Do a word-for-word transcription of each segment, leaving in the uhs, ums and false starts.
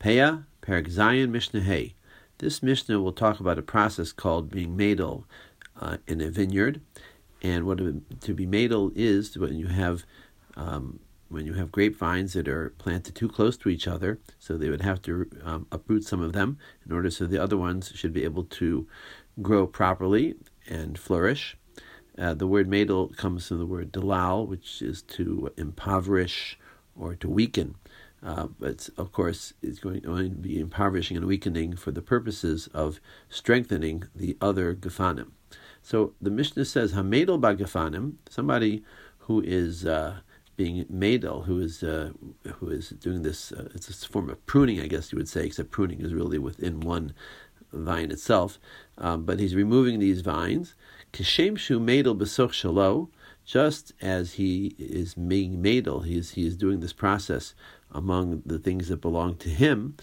Peah, Perek Zayin, Mishnah Hey. This Mishnah will talk about a process called being madel uh, in a vineyard, and what a, to be madel is when you have um, when you have grapevines that are planted too close to each other, so they would have to um, uproot some of them in order so the other ones should be able to grow properly and flourish. Uh, the word madel comes from the word dalal, which is to impoverish or to weaken. Uh, but of course, it's going, going to be impoverishing and weakening for the purposes of strengthening the other gefanim. So the Mishnah says, "Hamadel ba gefanim," somebody who is uh, being madel, who is uh, who is doing this. Uh, it's a form of pruning, I guess you would say, except pruning is really within one vine itself. Um, but he's removing these vines. Kishem shu madel besoch shalo. Just as he is being madel, he is, he is doing this process among the things that belong to him.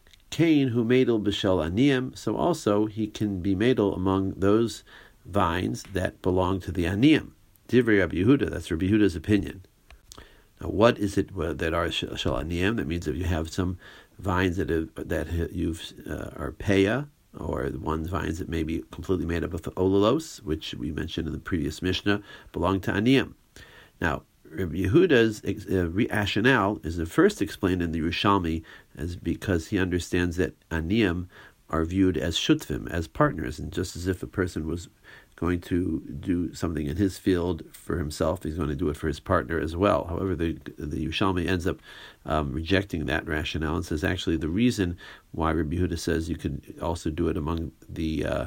Cain who madel b'shel aniyim, so also he can be madel among those vines that belong to the aniyim. Divrei Rabbi Yehuda, that's Rabbi Yehuda's opinion. Now, what is it that are shel aniyim? That means if you have some vines that have, that you've uh, are peah, or the ones vines that may be completely made up of olalos, which we mentioned in the previous Mishnah, belong to aniyim. Now, Rabbi Yehuda's uh, rationale is first explained in the Yerushalmi as because he understands that aniyim are viewed as shutvim, as partners, and just as if a person was going to do something in his field for himself, he's going to do it for his partner as well. However, the the Yerushalmi ends up um, rejecting that rationale and says actually the reason why Rabbi Yehuda says you could also do it among the uh,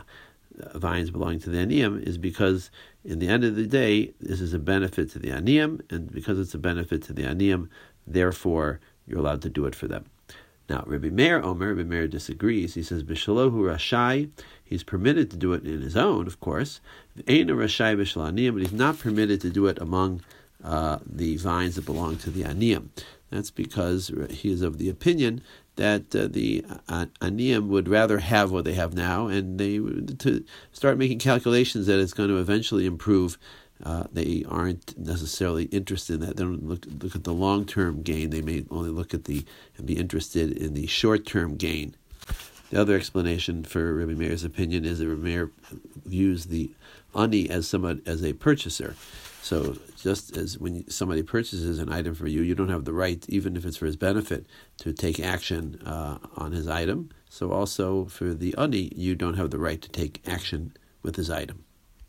vines belonging to the aniyim is because in the end of the day, this is a benefit to the aniyim, and because it's a benefit to the aniyim, therefore you're allowed to do it for them. Now, Rabbi Meir Omer, Rabbi Meir disagrees. He says, B'shalohu rashai, he's permitted to do it in his own, of course. Ein rashai b'shel aniyim, but he's not permitted to do it among uh, the vines that belong to the aniyim. That's because he is of the opinion that uh, the uh, aniyim would rather have what they have now, and they to start making calculations that it's going to eventually improve. Uh, they aren't necessarily interested in that. They don't look look at the long-term gain. They may only look at the and be interested in the short-term gain. The other explanation for Rabbi Meir's opinion is that Rabbi Meir views the ani as someone as a purchaser. So just as when somebody purchases an item for you, you don't have the right, even if it's for his benefit, to take action uh, on his item. So also for the ani, you don't have the right to take action with his item.